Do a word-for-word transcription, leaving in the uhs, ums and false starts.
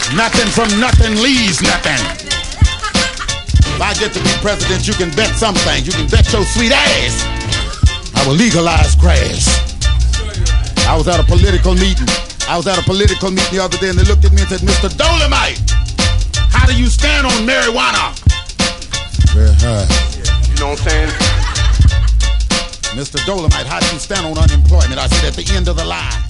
Nothing from nothing leaves nothing. If I get to be president, you can bet some things. You can bet your sweet ass I will legalize grass. I was at a political meeting. I was at a political meeting the other day, and they looked at me and said, Mister Dolomite, how do you stand on marijuana? Very high. You know what I'm saying? Mister Dolomite, how do you stand on unemployment? I said, at the end of the line.